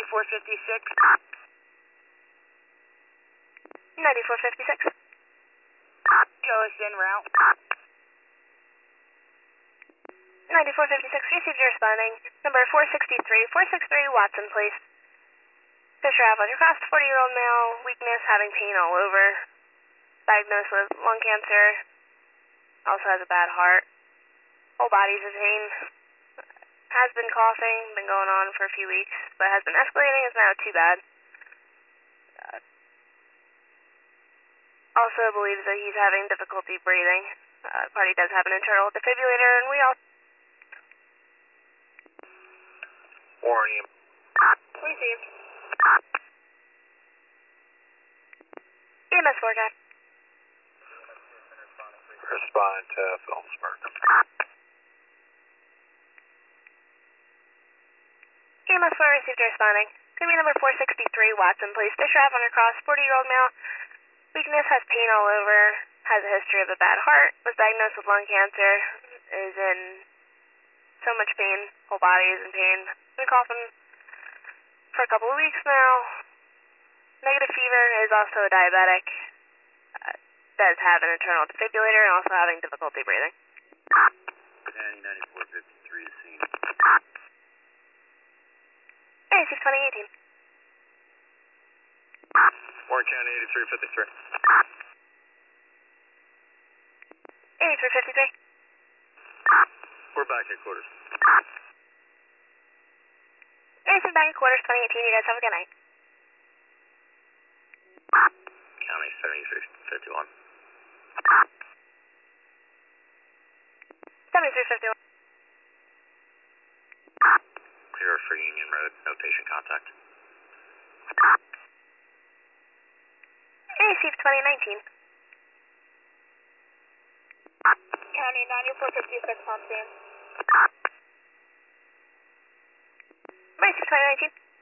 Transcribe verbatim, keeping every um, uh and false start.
ninety-four fifty-six. ninety-four fifty-six. Show us en route. ninety-four fifty-six, received your responding. Number four sixty-three, four sixty-three Watson, please. Fisher Avenue Cross, forty-year-old male, weakness, having pain all over. Diagnosed with lung cancer. Also has a bad heart. Whole body's in pain. Has been coughing, been going on for a few weeks, but has been escalating, is now too bad. Uh, also believes that he's having difficulty breathing. Uh, party does have an internal defibrillator, and we all... Warning. Received. E M S four guy. Respond to Phillipsburg. E M S four received your responding. Could be number four sixty-three Watson, please. Fisher Avenue Cross, forty-year-old male. Weakness, has pain all over, has a history of a bad heart, was diagnosed with lung cancer, is in so much pain, whole body is in pain, been coughing for a couple of weeks now, negative fever, is also a diabetic, uh, does have an internal defibrillator and also having difficulty breathing. County ninety-four fifty-three is seen. eighty-six twenty eighteen. Warren County eighty-three fifty-three. eighty-three fifty-three. We're back at quarters. eighty-six back at quarters, twenty eighteen. You guys have a good night. County seventy-three fifty-one. seventy-three fifty-one. Clear for Union Road, no patient contact. Received twenty nineteen. County ninety-four fifty-six on scene. Received twenty nineteen.